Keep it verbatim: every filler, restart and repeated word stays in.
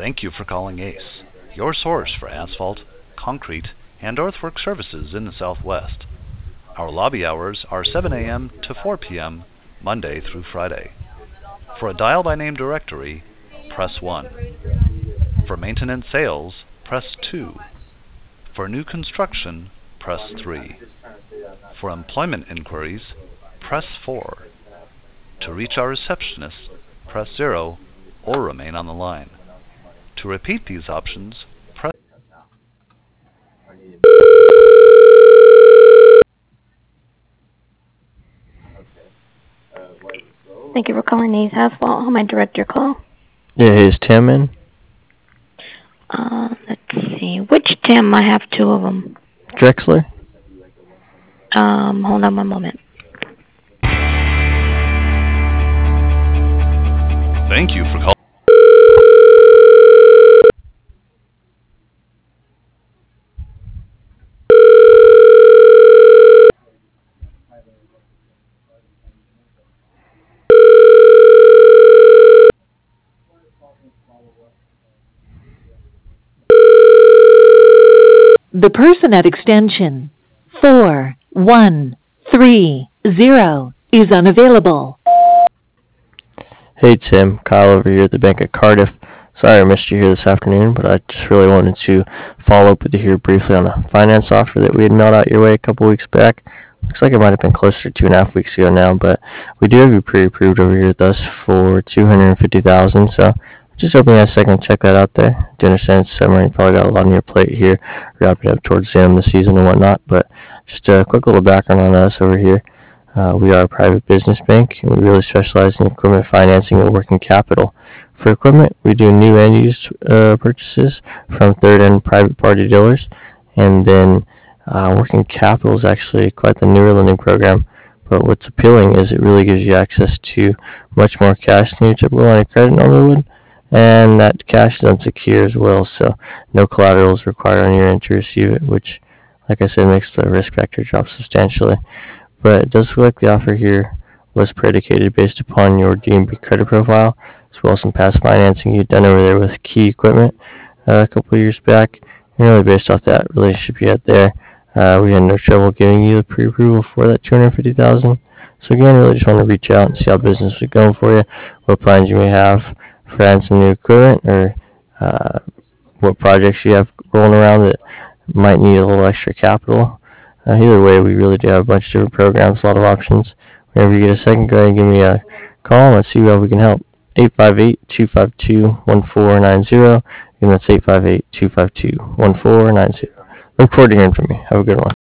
Thank you for calling ACE, your source for asphalt, concrete, and earthwork services in the Southwest. Our lobby hours are seven a m to four p m Monday through Friday. For a dial by name directory, press one. For maintenance sales, press two. For new construction, press three. For employment inquiries, press four. To reach our receptionist, press zero or remain on the line. To repeat these options, press. Thank you for calling Ace Asphalt. How may I direct your call? Yeah, is Tim in? Uh, let's see. Which Tim? I have two of them. Drexler? Um, hold on one moment. Thank you for calling. The person at extension four one three zero is unavailable. Hey Tim, Kyle over here at the Bank of Cardiff. Sorry I missed you here this afternoon, but I just really wanted to follow up with you here briefly on a finance offer that we had mailed out your way a couple weeks back. Looks like it might have been closer to two and a half weeks ago now, but we do have you pre-approved over here with us for two hundred fifty thousand dollars, so just hoping you have a second to check that out there. I do understand it's summer and you probably got a lot on your plate here, wrapping up towards the end of the season and whatnot, but just a quick little background on us over here. Uh, we are a private business bank, and we really specialize in equipment financing and working capital. For equipment, we do new and used uh, purchases from third and private party dealers, and then uh, working capital is actually quite the newer lending program. But what's appealing is it really gives you access to much more cash than your typical line of credit normally would, and that cash is unsecure as well, so no collateral is required on your end to receive it, which, like I said, makes the risk factor drop substantially. But it does feel like the offer here was predicated based upon your D and B credit profile, as well as some past financing you'd done over there with Key Equipment uh, a couple of years back. And really based off that relationship you had there, uh, we had no trouble giving you the pre-approval for that two hundred fifty thousand dollars. So again, really just want to reach out and see how business is going for you, what plans you may have for adding some new equipment, or uh, what projects you have rolling around that might need a little extra capital. Uh, either way, we really do have a bunch of different programs, a lot of options. Whenever you get a second, go ahead and give me a call and let's see how we can help. eight five eight, two five two, one four nine zero. Again, that's eight five eight, two five two, one four nine zero. Look forward to hearing from you. Have a good one.